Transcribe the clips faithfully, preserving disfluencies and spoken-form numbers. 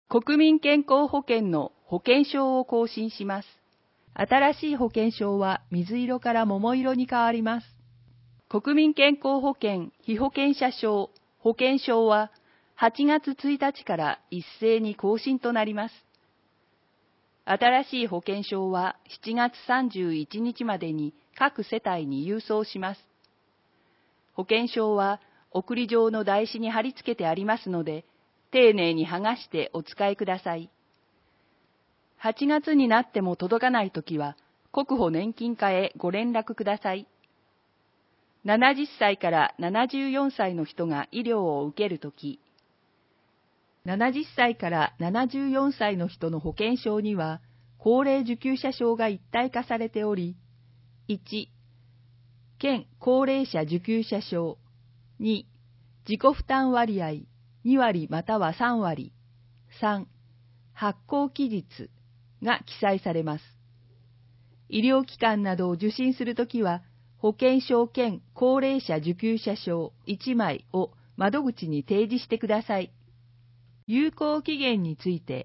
国民健康保険の保険証を更新します。 新しい保険証は水色から桃色に変わります。 国民健康保険被保険者証、保険証ははちがつついたちから一斉に更新となります。新しい保険証はしちがつさんじゅういちにちまでに各世帯に郵送します。保険証は送り状の台紙に貼り付けてありますので、丁寧に剥がしてお使いください。はちがつになっても届かないときは、国保年金課へご連絡ください。ななじゅっさいからななじゅうよんさいの人が医療を受けるとき、 ななじゅっさいからななじゅうよんさいの人の保険証には、高齢受給者証が一体化されており、いち、県高齢者受給者証、に、自己負担割合にわりまたはさんわり、さん、発行期日が記載されます。医療機関などを受診するときは、保険証兼高齢者受給者証いちまいを窓口に提示してください。有効期限について、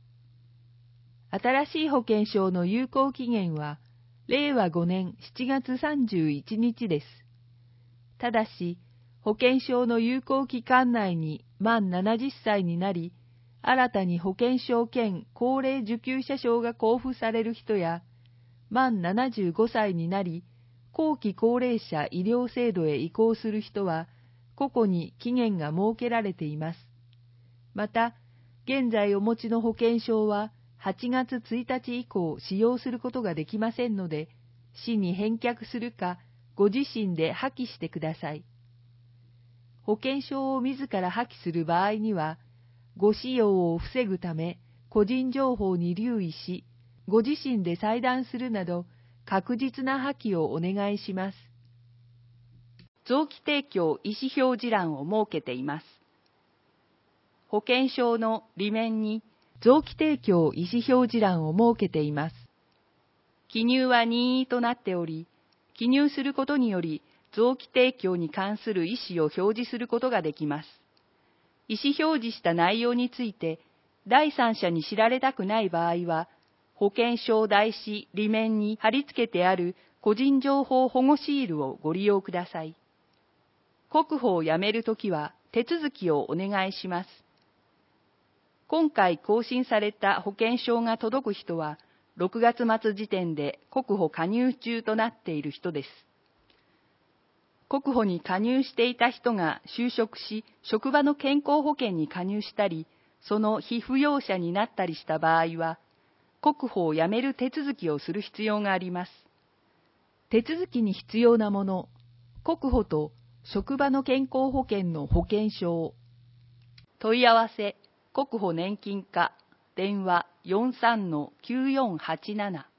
新しい保険証の有効期限は、れいわごねんしちがつさんじゅういちにちです。ただし、保険証の有効期間内に満ななじゅっさいになり、新たに保険証兼高齢受給者証が交付される人や、満ななじゅうごさいになり、後期高齢者医療制度へ移行する人は、個々に期限が設けられています。また、現在お持ちの保険証は、はちがつついたち以降使用することができませんので、市に返却するか、ご自身で破棄してください。保険証を自ら破棄する場合には、ご使用を防ぐため、個人情報に留意し、ご自身で裁断するなど、確実な破棄をお願いします。 臓器提供意思表示欄を設けています。保険証の裏面に臓器提供意思表示欄を設けています。 記入は任意となっており、記入することにより、臓器提供に関する意思を表示することができます。意思表示した内容について、第三者に知られたくない場合は、保険証台紙裏面に貼り付けてある個人情報保護シールをご利用ください。国保を辞めるときは手続きをお願いします。今回更新された保険証が届く人は、ろくがつまつ時点で国保加入中となっている人です。国保に加入していた人が就職し、職場の健康保険に加入したり、その被扶養者になったりした場合は、国保を辞める手続きをする必要があります。 手続きに必要なもの、国保と職場の健康保険の保険証。 問い合わせ、国保年金課、電話 よんさんのきゅうよんはちなな。